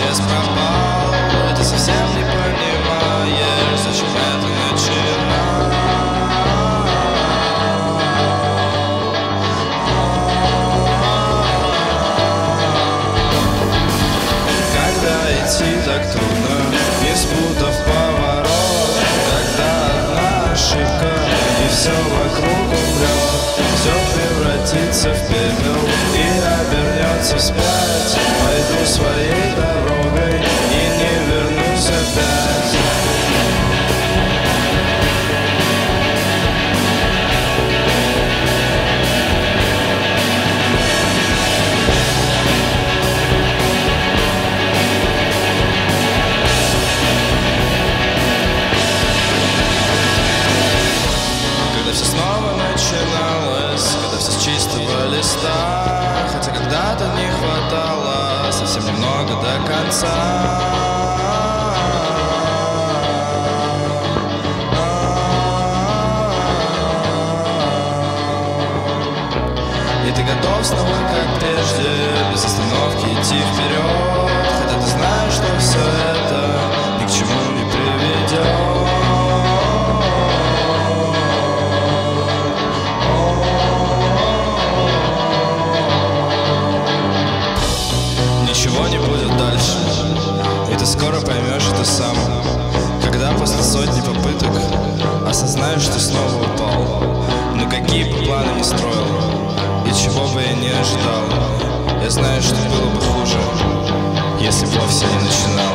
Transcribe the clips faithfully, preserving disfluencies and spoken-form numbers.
интерес пропал, и ты совсем не понимаешь, зачем это начинать. Когда идти так трудно, не спутав поворот, когда одна ошибка и все вокруг умрет, все превратится в пепел и обернется вспять. Пойду своей дорогой и не вернусь опять. Когда все снова начиналось, когда все с чистого листа, хотя когда-то не хватало совсем немного до конца. И ты готов снова, как прежде, без остановки идти вперед, хотя ты знаешь, что все это ни к чему не приведет. Ничего не будет дальше, и ты скоро поймешь это сам, когда после сотни попыток осознаешь, что снова упал. Но какие бы планы ни строил, и чего бы я не ожидал, я знаю, что было бы хуже, если бы вовсе не начинал.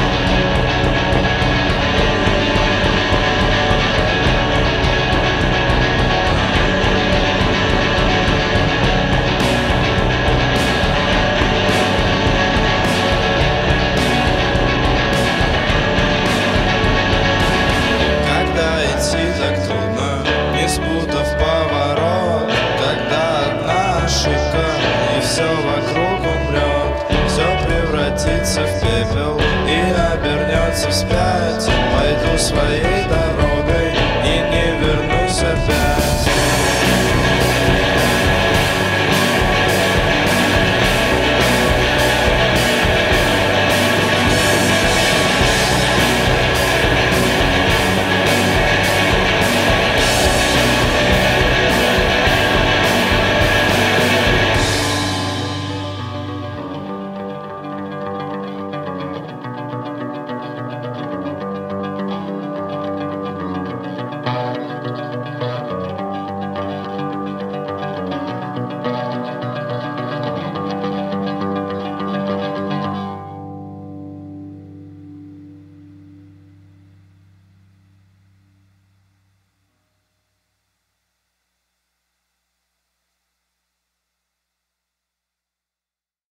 Спутав поворот, когда одна ошибка и все вокруг умрет, все превратится в пепел и обернется вспять. Пойду своей дорогой.